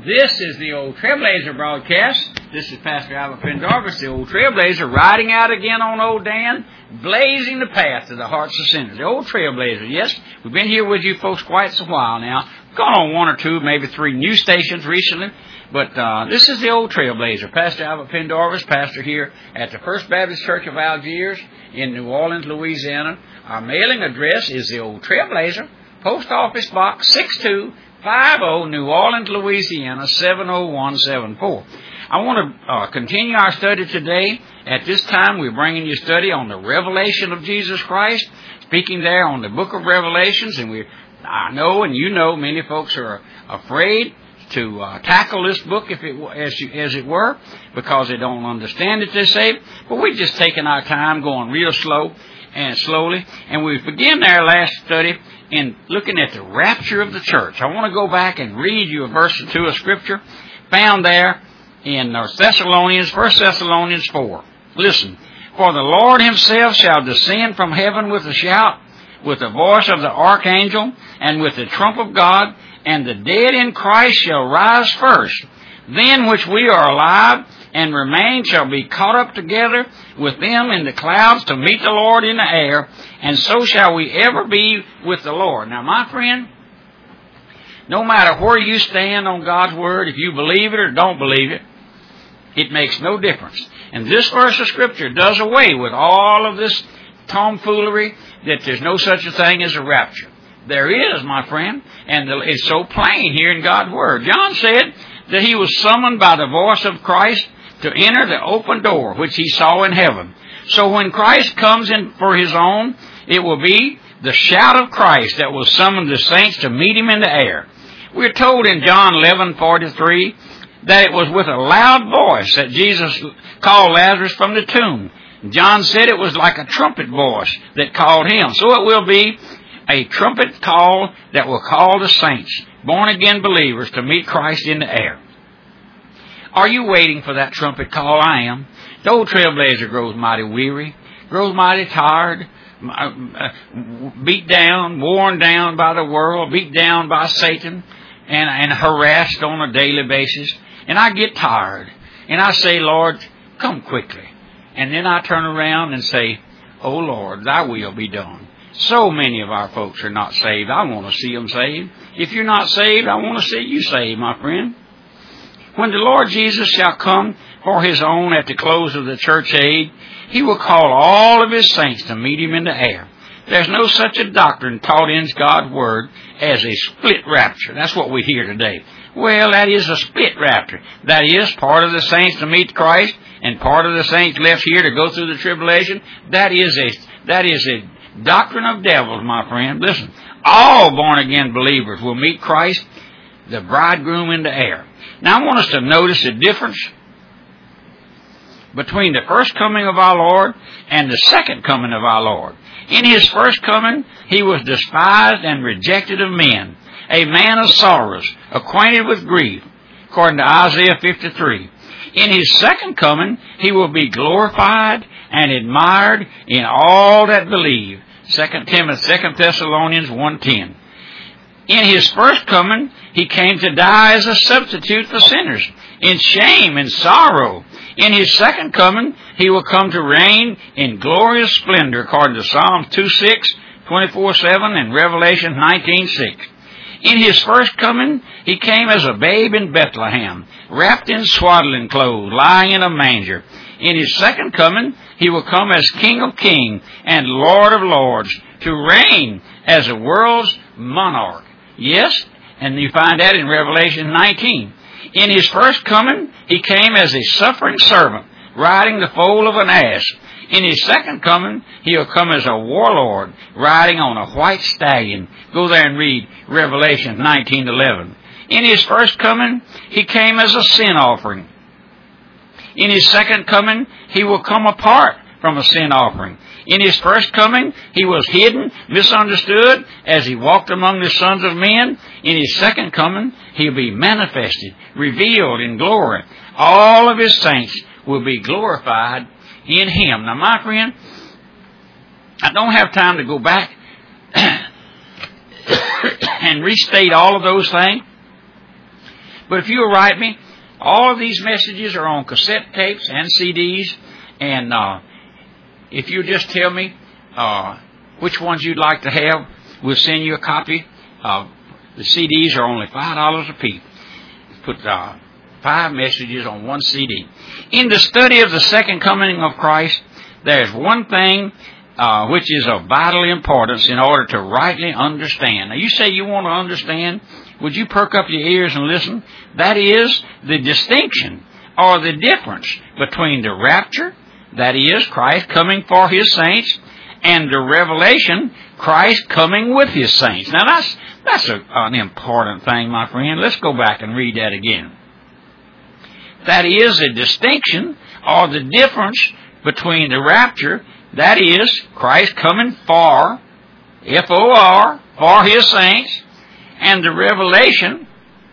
This is the Old Trailblazer broadcast. This is Pastor Albert Pendarvis, the Old Trailblazer, riding out again on Old Dan, blazing the path to the hearts of sinners. The Old Trailblazer, yes, we've been here with you folks quite a while now. Gone on one or two, maybe three new stations recently. But this is the Old Trailblazer. Pastor Albert Pendarvis, pastor here at the First Baptist Church of Algiers in New Orleans, Louisiana. Our mailing address is the Old Trailblazer, Post Office Box 6250, New Orleans, Louisiana 70174. I want to continue our study today. At this time, we're bringing you a study on the revelation of Jesus Christ, speaking there on the book of Revelations. And I know, and you know, many folks are afraid to tackle this book, as it were, because they don't understand it, they say. But we've just taken our time, going real slow and slowly. And we began our last study in looking at the rapture of the church. I want to go back and read you a verse or two of Scripture found there in 1 Thessalonians 4. Listen. For the Lord himself shall descend from heaven with a shout, with the voice of the archangel, and with the trump of God, and the dead in Christ shall rise first. Then which we are alive and remain shall be caught up together with them in the clouds to meet the Lord in the air, and so shall we ever be with the Lord. Now, my friend, no matter where you stand on God's Word, if you believe it or don't believe it, it makes no difference. And this verse of Scripture does away with all of this tomfoolery that there's no such a thing as a rapture. There is, my friend, and it's so plain here in God's Word. John said that he was summoned by the voice of Christ to enter the open door which he saw in heaven. So when Christ comes in for his own, it will be the shout of Christ that will summon the saints to meet him in the air. We're told in John 11:43 that it was with a loud voice that Jesus called Lazarus from the tomb. John said it was like a trumpet voice that called him. So it will be a trumpet call that will call the saints, born-again believers, to meet Christ in the air. Are you waiting for that trumpet call? I am. The Old Trailblazer grows mighty weary, grows mighty tired, beat down, worn down by the world, beat down by Satan, and harassed on a daily basis. And I get tired, and I say, Lord, come quickly. And then I turn around and say, Oh Lord, thy will be done. So many of our folks are not saved. I want to see them saved. If you're not saved, I want to see you saved, my friend. When the Lord Jesus shall come for his own at the close of the church age, he will call all of his saints to meet him in the air. There's no such a doctrine taught in God's Word as a split rapture. That's what we hear today. Well, that is a split rapture. That is part of the saints to meet Christ and part of the saints left here to go through the tribulation. That is a doctrine of devils, my friend. Listen, all born-again believers will meet Christ, the bridegroom, in the air. Now, I want us to notice the difference between the first coming of our Lord and the second coming of our Lord. In his first coming, he was despised and rejected of men, a man of sorrows, acquainted with grief, according to Isaiah 53. In his second coming, he will be glorified and admired in all that believe. 2 Thessalonians 1:10. In his first coming, he came to die as a substitute for sinners, in shame and sorrow. In his second coming, he will come to reign in glorious splendor, according to Psalms 2:6, 24:7, and Revelation 19:6. In his first coming, he came as a babe in Bethlehem, wrapped in swaddling clothes, lying in a manger. In his second coming, he will come as King of kings and Lord of lords, to reign as the world's monarch. Yes, and you find that in Revelation 19. In his first coming, he came as a suffering servant, riding the foal of an ass. In his second coming, he'll come as a warlord, riding on a white stallion. Go there and read Revelation 19:11. In his first coming, he came as a sin offering. In his second coming, he will come apart from a sin offering. In his first coming, he was hidden, misunderstood, as he walked among the sons of men. In his second coming, he'll be manifested, revealed in glory. All of his saints will be glorified in him. Now, my friend, I don't have time to go back and restate all of those things, But if you'll write me, all of these messages are on cassette tapes and CDs. And if you just tell me which ones you'd like to have, we'll send you a copy. The CDs are only $5 a piece. Put 5 messages on one CD. In the study of the second coming of Christ, there's one thing which is of vital importance in order to rightly understand. Now, you say you want to understand. Would you perk up your ears and listen? That is the distinction or the difference between the rapture, that is, Christ coming for His saints, and the revelation, Christ coming with His saints. Now, that's an important thing, my friend. Let's go back and read that again. That is a distinction or the difference between the rapture, that is, Christ coming for, F-O-R, for His saints, and the revelation,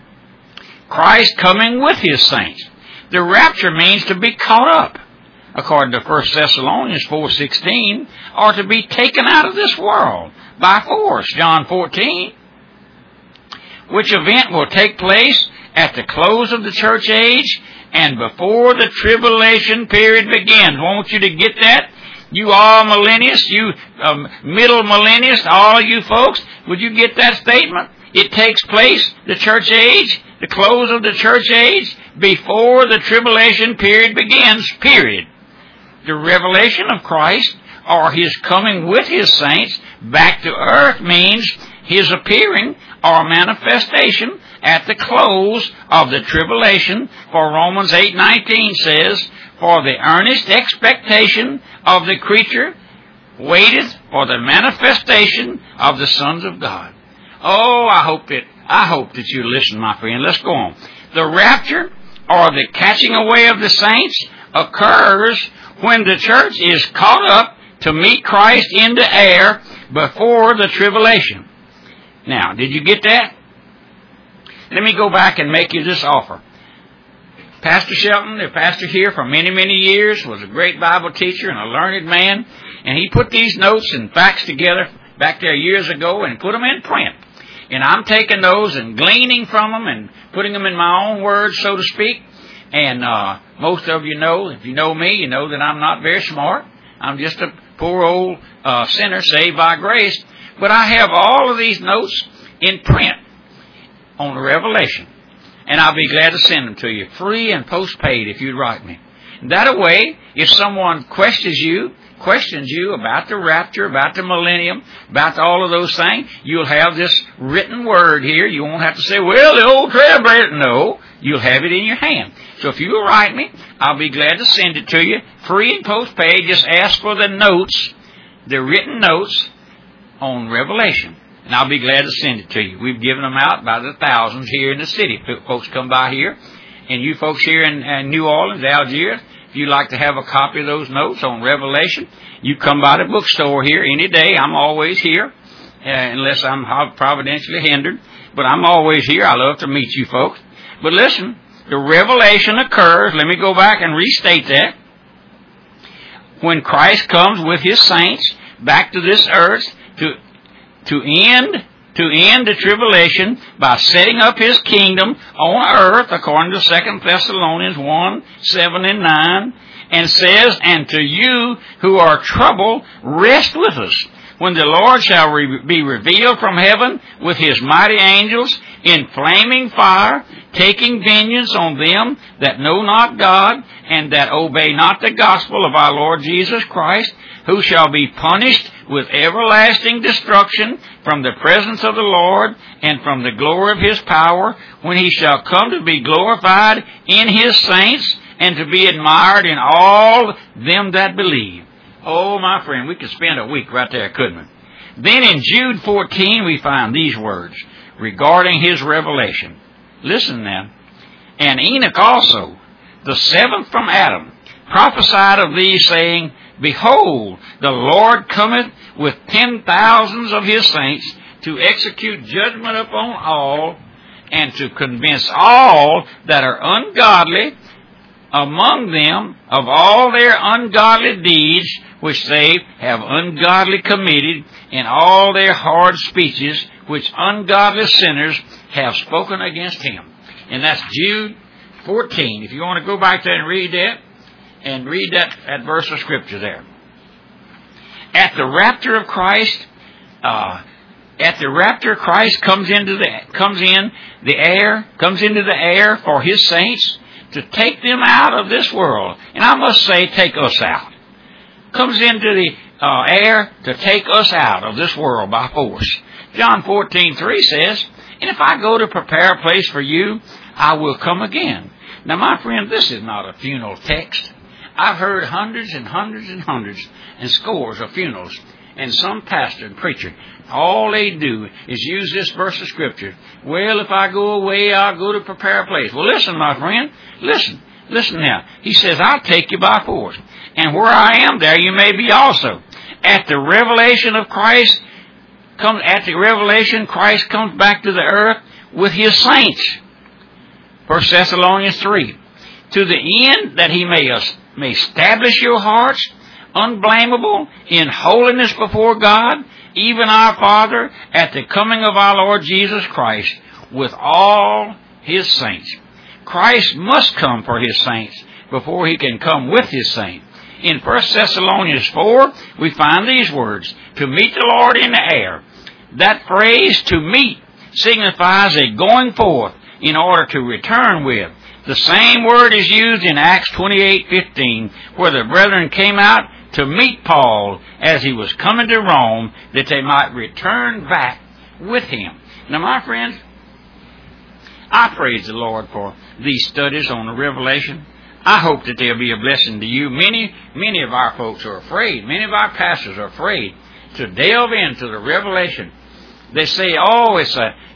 Christ coming with His saints. The rapture means to be caught up, according to 1 Thessalonians 4:16, or to be taken out of this world by force, John 14, which event will take place at the close of the church age and before the tribulation period begins. I want you to get that. You all millennials, you middle millennials, all you folks, would you get that statement? It takes place, the church age, the close of the church age, before the tribulation period begins, period. The revelation of Christ, or His coming with His saints back to earth, means His appearing or manifestation at the close of the tribulation. For Romans 8:19 says, "For the earnest expectation of the creature waiteth for the manifestation of the sons of God." Oh, I hope that you listen, my friend. Let's go on. The rapture, or the catching away of the saints, occurs when the church is caught up to meet Christ in the air before the tribulation. Now, did you get that? Let me go back and make you this offer. Pastor Shelton, the pastor here for many, many years, was a great Bible teacher and a learned man, and he put these notes and facts together back there years ago and put them in print. And I'm taking those and gleaning from them and putting them in my own words, so to speak. And most of you know, if you know me, you know that I'm not very smart. I'm just a poor old sinner saved by grace. But I have all of these notes in print on the Revelation. And I'll be glad to send them to you, free and postpaid, if you'd write me. That way, if someone questions you about the rapture, about the millennium, about all of those things, you'll have this written word here. You won't have to say, well, the old trailblazer. No, you'll have it in your hand. So if you will write me, I'll be glad to send it to you, free and postpaid. Just ask for the notes, the written notes on Revelation, and I'll be glad to send it to you. We've given them out by the thousands here in the city. Folks come by here, and you folks here in New Orleans, Algiers, if you'd like to have a copy of those notes on Revelation, you come by the bookstore here any day. I'm always here, unless I'm providentially hindered. But I'm always here. I love to meet you folks. But listen, the revelation occurs, let me go back and restate that, when Christ comes with His saints back to this earth to end the tribulation by setting up His kingdom on earth, according to 2 Thessalonians 1:7-9, and says, "And to you who are troubled, rest with us, when the Lord shall be revealed from heaven with His mighty angels in flaming fire, taking vengeance on them that know not God, and that obey not the gospel of our Lord Jesus Christ, who shall be punished with everlasting destruction from the presence of the Lord and from the glory of His power, when He shall come to be glorified in His saints and to be admired in all them that believe." Oh, my friend, we could spend a week right there, couldn't we? Then in Jude 14 we find these words regarding His revelation. Listen now. "And Enoch also, the seventh from Adam, prophesied of these, saying, Behold, the Lord cometh with 10,000s of His saints to execute judgment upon all, and to convince all that are ungodly among them of all their ungodly deeds which they have ungodly committed, and all their hard speeches which ungodly sinners have spoken against Him." And that's Jude 14. If you want to go back there and read that verse of Scripture there. At the rapture of Christ, Christ comes into the air for His saints to take them out of this world. And I must say, take us out. Comes into the air to take us out of this world by force. John 14:3 says, and if I go to prepare a place for you, I will come again. Now, my friend, this is not a funeral text. I've heard hundreds and hundreds and hundreds and scores of funerals, and some pastor and preacher, all they do is use this verse of Scripture. Well, if I go away, I'll go to prepare a place. Well, listen, my friend. Listen now. He says, I'll take you by force. And where I am, there you may be also. At the revelation of Christ, Christ comes back to the earth with His saints. 1 Thessalonians 3. To the end that He may establish your hearts unblameable in holiness before God, even our Father, at the coming of our Lord Jesus Christ, with all His saints. Christ must come for His saints before He can come with His saints. In 1 Thessalonians 4, we find these words, to meet the Lord in the air. That phrase, to meet, signifies a going forth in order to return with. The same word is used in Acts 28:15, where the brethren came out to meet Paul as he was coming to Rome, that they might return back with him. Now, my friends, I praise the Lord for these studies on the Revelation. I hope that they'll be a blessing to you. Many of our folks are afraid. Many of our pastors are afraid to delve into the Revelation. They say, "Oh, it's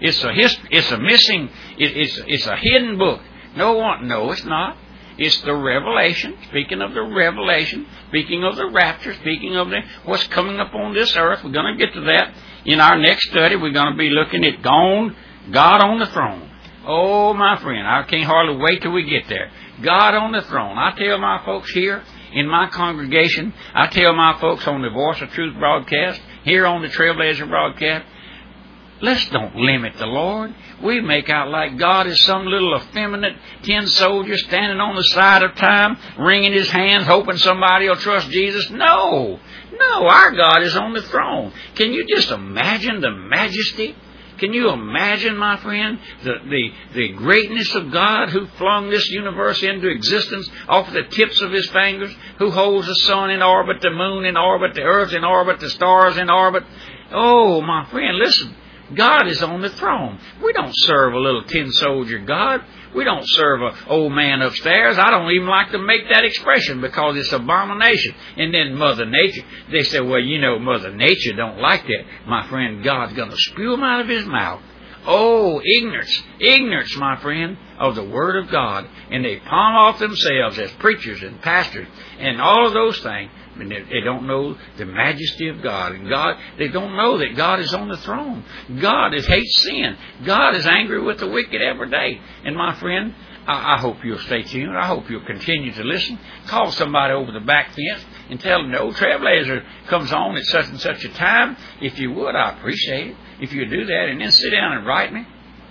a hidden book." No, it's not. It's the Revelation. Speaking of the Revelation, speaking of the rapture, speaking of what's coming up on this earth. We're going to get to that in our next study. We're going to be looking at God on the throne. Oh, my friend, I can't hardly wait till we get there. God on the throne. I tell my folks here in my congregation, I tell my folks on the Voice of Truth broadcast, here on the Trailblazer broadcast, let's don't limit the Lord. We make out like God is some little effeminate tin soldier standing on the side of time, wringing his hands, hoping somebody will trust Jesus. No, our God is on the throne. Can you just imagine the majesty? Can you imagine, my friend, the greatness of God who flung this universe into existence off the tips of His fingers, who holds the sun in orbit, the moon in orbit, the earth in orbit, the stars in orbit? Oh, my friend, listen. God is on the throne. We don't serve a little tin soldier God. We don't serve an old man upstairs. I don't even like to make that expression because it's abomination. And then Mother Nature, they say, well, Mother Nature don't like that. My friend, God's going to spew them out of His mouth. Oh, ignorance, my friend, of the Word of God. And they palm off themselves as preachers and pastors and all of those things. And they don't know the majesty of God. And they don't know that God is on the throne. God hates sin. God is angry with the wicked every day. And my friend, I hope you'll stay tuned. I hope you'll continue to listen. Call somebody over the back fence and tell them the old Trailblazer comes on at such and such a time. If you would, I appreciate it. If you do that, and then sit down and write me.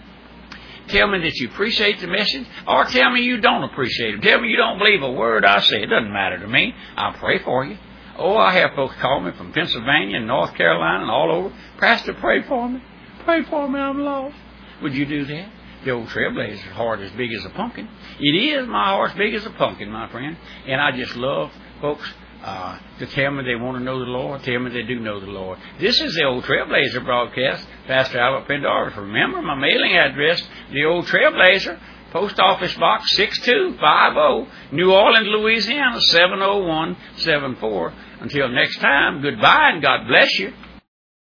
Tell me that you appreciate the message, or tell me you don't appreciate it. Tell me you don't believe a word I say. It doesn't matter to me. I'll pray for you. Oh, I have folks call me from Pennsylvania and North Carolina and all over. Pastor, pray for me. Pray for me, I'm lost. Would you do that? The old Trailblazer's heart is big as a pumpkin. It is. My heart's big as a pumpkin, my friend. And I just love folks to tell me they want to know the Lord, tell me they do know the Lord. This is the old Trailblazer broadcast. Pastor Albert Pendarvis. Remember my mailing address, the old Trailblazer, Post Office Box 6250, New Orleans, Louisiana 70174. Until next time, goodbye and God bless you.